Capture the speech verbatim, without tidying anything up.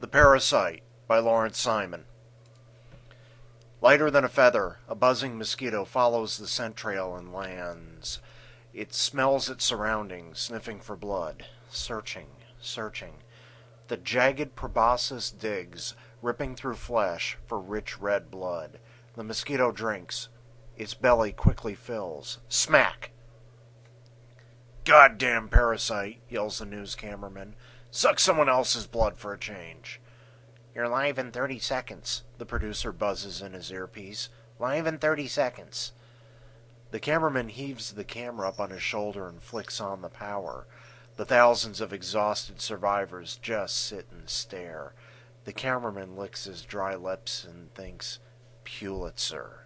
The Parasite by Lawrence Simon. Lighter than a feather, a buzzing mosquito follows the scent trail and lands. It smells its surroundings, sniffing for blood, searching, searching. The jagged proboscis digs, ripping through flesh for rich red blood. The mosquito drinks. Its belly quickly fills. Smack! "Goddamn parasite," yells the news cameraman. "Suck someone else's blood for a change." "You're live in thirty seconds, the producer buzzes in his earpiece. "Live in thirty seconds. The cameraman heaves the camera up on his shoulder and flicks on the power. The thousands of exhausted survivors just sit and stare. The cameraman licks his dry lips and thinks, Pulitzer.